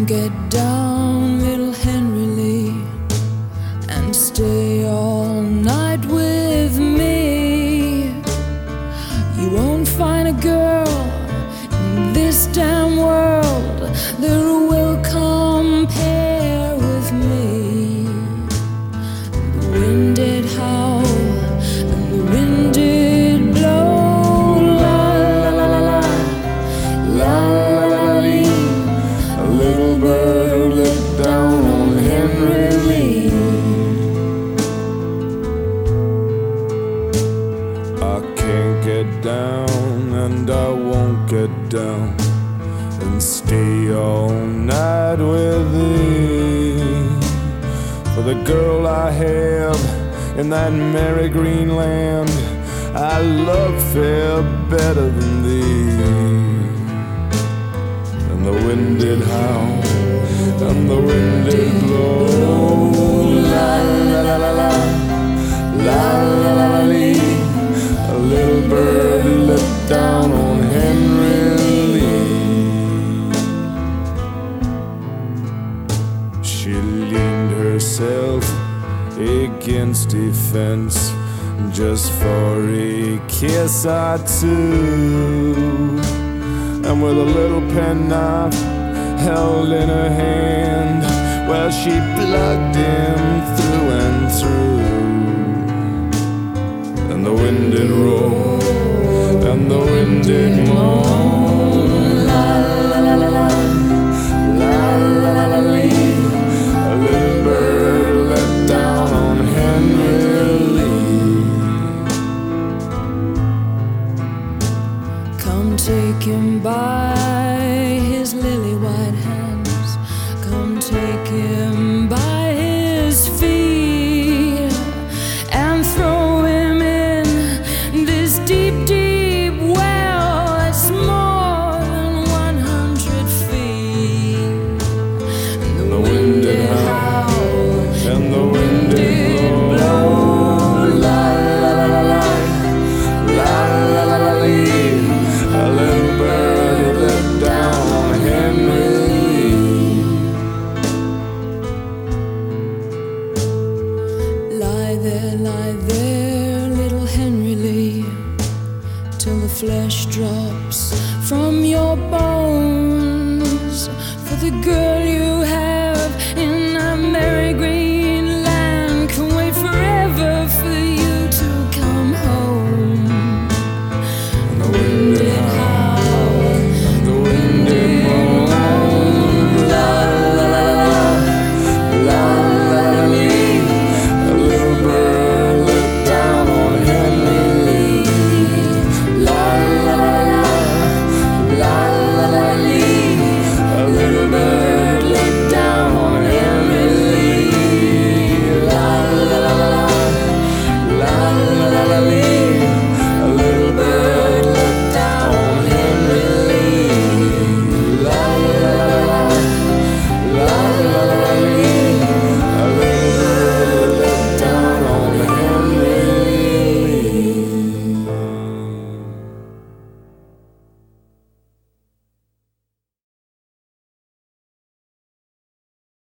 get down, little Henry Lee, and stay all night with me. You won't find a girl in this damn world that will compare with me. The wind did howl and the wind did blow, la la la la la, la la la lee. A little bird looked down on Henry Lee. I can't get down and I won't get down and stay all night with thee. For the girl I have in that merry green land, I love fair better than thee. And the wind did howl and the wind did blow, la la la la la, la la la la lee. A little bird looked down on Henry Lee. She leaned herself against a fence just for a kiss or two, and with a little penknife held in her hand, well, she plugged him through and through. And the wind did roar and the wind did moan, la la la la la, la la la la lee. A little bird let down on Henry Lee. Come take him by his lily white hands, come take him by his feet, and throw him in this deep, deep well that's more than 100 feet. And the wind did howl And the wind did blow, la la la la la, la la la la lee. A little bird let down on Henry Lee. Lie there, little Henry Lee, till the flesh drops from your bones. For the girl